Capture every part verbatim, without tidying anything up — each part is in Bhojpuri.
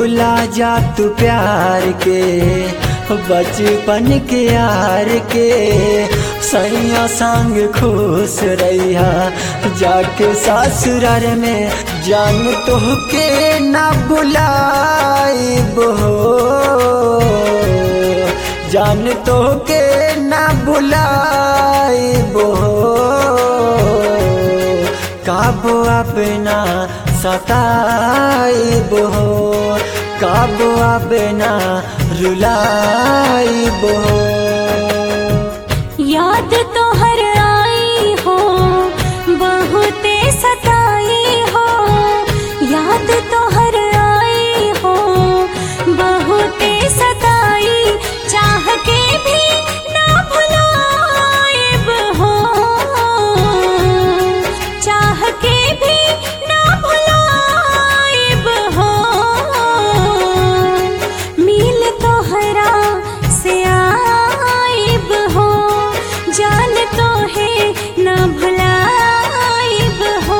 भूला जा तू प्यार के बचपन के यार के सैया संग खुश रहिया जाके ससुराल में जान तो के ना बुलाइब हो जान तो के ना बुलाइब हो काबो अपना सताइब हो काबो अपना रुलाइब हो। याद तो हर आई हो बहुते सताई हो याद तो हर आई हो बहुते सताई चाह के भी ना भुलाइब हो चाह के भी ना भुलाइब हो मिल तोहरा से आइब हो जान तो है ना भुलाइब हो।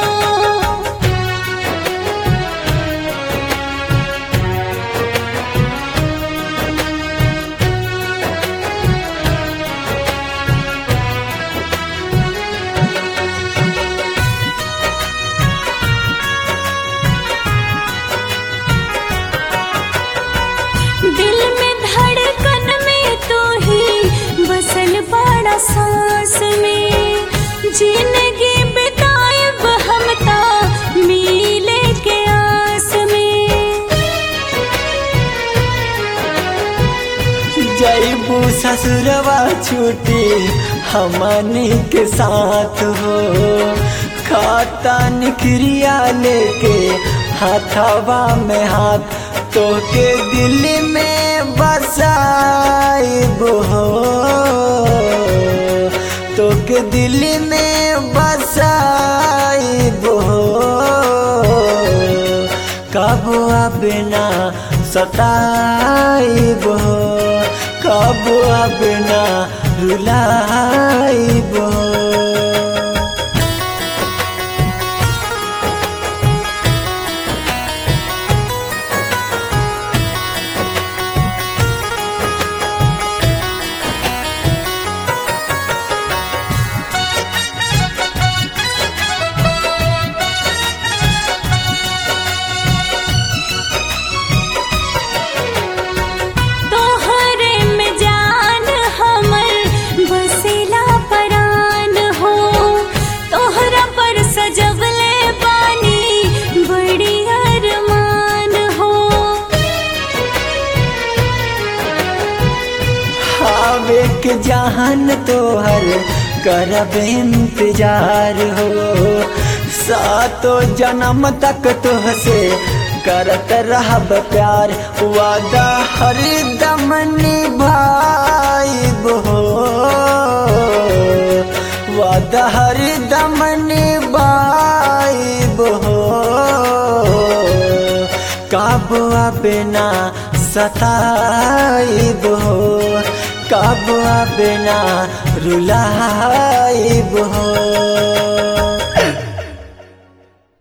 दिल में धड़कन में तू ही बसल बड़ा सांस में जिंदगी बिताएब हम ता मिले के आस में। जैबू ससुरवा छुट्टी हमनी के साथ हो खाता निक्रिया लेके हाथवा में हाथ तो के दिल में बसाइब हो तो के दिल में बसाइब हो कब अपना सताइब हो कब अपना रुलाइब हो। के जहान तोहर करब इंतजार हो सातो जन्म तक तुहसे करत रहब प्यार वादा हरदम निभाइब हो वादा हरदम निभाइब हो कब अपना सताइब हो कब अपना रुलाइब हो।